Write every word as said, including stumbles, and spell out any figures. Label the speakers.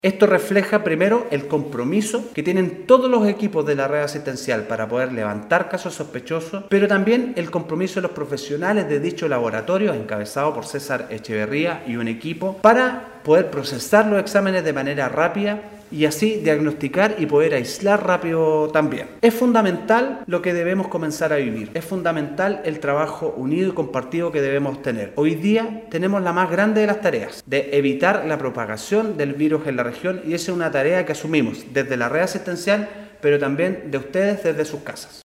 Speaker 1: Esto refleja primero el compromiso que tienen todos los equipos de la red asistencial para poder levantar casos sospechosos, pero también el compromiso de los profesionales de dicho laboratorio, encabezado por César Echeverría y un equipo, para poder procesar los exámenes de manera rápida y así diagnosticar y poder aislar rápido también. Es fundamental lo que debemos comenzar a vivir, es fundamental el trabajo unido y compartido que debemos tener. Hoy día tenemos la más grande de las tareas, de evitar la propagación del virus en la región, y esa es una tarea que asumimos desde la red asistencial, pero también de ustedes desde sus casas.